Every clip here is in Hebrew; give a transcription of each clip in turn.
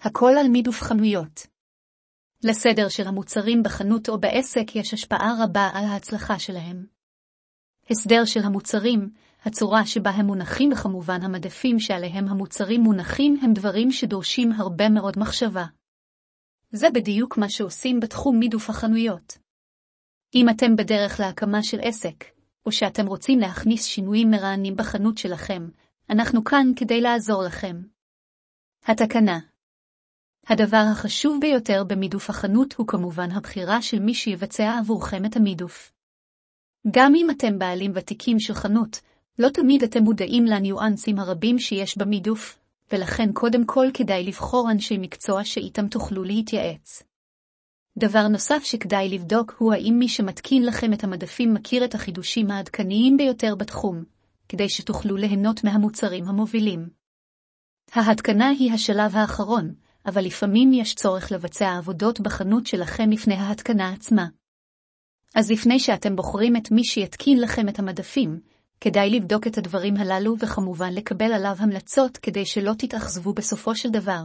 הכל על מידוף חנויות. לסדר של המוצרים בחנות או בעסק יש השפעה רבה על ההצלחה שלהם. הסדר של המוצרים, הצורה שבה הם מונחים וכמובן המדפים שעליהם המוצרים מונחים הם דברים שדורשים הרבה מאוד מחשבה. זה בדיוק מה שעושים בתחום מידוף החנויות. אם אתם בדרך להקמה של עסק, או שאתם רוצים להכניס שינויים מרעננים בחנות שלכם, אנחנו כאן כדי לעזור לכם. התקנה. הדבר החשוב ביותר במידוף החנות הוא כמובן הבחירה של מי שיבצע עבורכם את המידוף. גם אם אתם בעלים ותיקים של חנות, לא תמיד אתם מודעים לניואנסים הרבים שיש במידוף, ולכן קודם כל כדאי לבחור אנשי מקצוע שאיתם תוכלו להתייעץ. דבר נוסף שכדאי לבדוק הוא האם מי שמתקין לכם את המדפים מכיר את החידושים העדכניים ביותר בתחום, כדי שתוכלו ליהנות מהמוצרים המובילים. ההתקנה היא השלב האחרון, אבל לפעמים יש צורך לבצע עבודות בחנות שלכם לפני ההתקנה עצמה. אז לפני שאתם בוחרים את מי שיתקין לכם את המדפים, כדאי לבדוק את הדברים הללו וכמובן לקבל עליו המלצות כדי שלא תתאכזבו בסופו של דבר.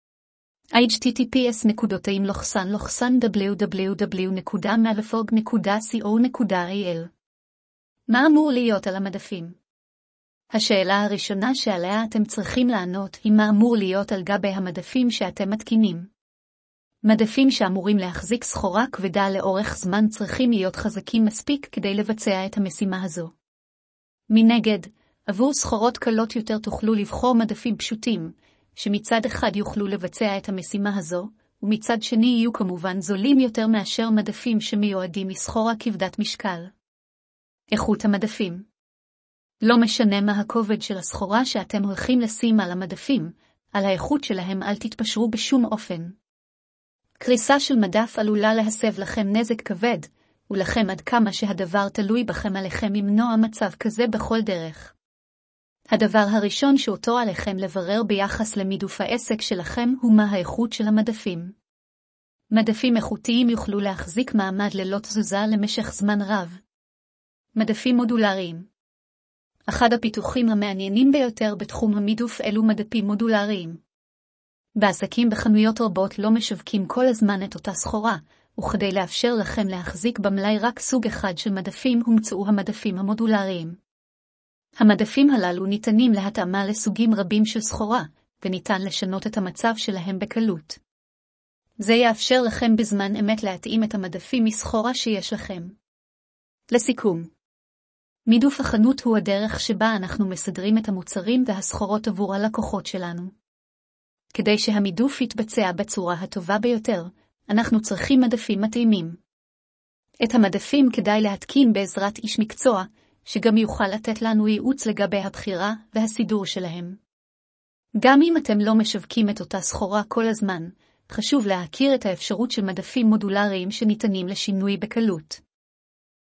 https://www.malafog.co.il מה אמור להיות על המדפים? השאלה הראשונה שעליה אתם צריכים לענות היא מה אמור להיות על גבי המדפים שאתם מתקינים. מדפים שאמורים להחזיק סחורה כבדה לאורך זמן צריכים להיות חזקים מספיק כדי לבצע את המשימה הזו. מנגד, עבור סחורות קלות יותר תוכלו לבחור מדפים פשוטים, שמצד אחד יוכלו לבצע את המשימה הזו, ומצד שני יהיו כמובן זולים יותר מאשר מדפים שמיועדים לסחורה כבדת משקל. איכות המדפים. לא משנה מה הכובד של הסחורה שאתם הולכים לשים על המדפים, על האיכות שלהם אל תתפשרו בשום אופן. קריסה של מדף עלולה להסב לכם נזק כבד, ולכם עד כמה שהדבר תלוי בכם עליכם למנוע מצב כזה בכל דרך. הדבר הראשון שאותו עליכם לברר ביחס למידוף העסק שלכם הוא מה האיכות של המדפים. מדפים איכותיים יוכלו להחזיק מעמד ללא תזוזה למשך זמן רב. מדפים מודולריים. אחד הפיתוחים המעניינים ביותר בתחום המידוף אלו מדפים מודולריים. בעסקים בחנויות רבות לא משווקים כל הזמן את אותה סחורה, וכדי לאפשר לכם להחזיק במלאי רק סוג אחד של מדפים הומצאו המדפים המודולריים. המדפים הללו ניתנים להתאמה לסוגים רבים של סחורה, וניתן לשנות את המצב שלהם בקלות. זה יאפשר לכם בזמן אמת להתאים את המדפים מסחורה שיש לכם. לסיכום, מידוף החנות הוא הדרך שבה אנחנו מסדרים את המוצרים והסחורות עבור הלקוחות שלנו. כדי שהמידוף יתבצע בצורה הטובה ביותר, אנחנו צריכים מדפים מתאימים. את המדפים כדאי להתקין בעזרת איש מקצוע, שגם יוכל לתת לנו ייעוץ לגבי הבחירה והסידור שלהם. גם אם אתם לא משווקים את אותה סחורה כל הזמן, חשוב להכיר את האפשרות של מדפים מודולריים שניתנים לשינוי בקלות.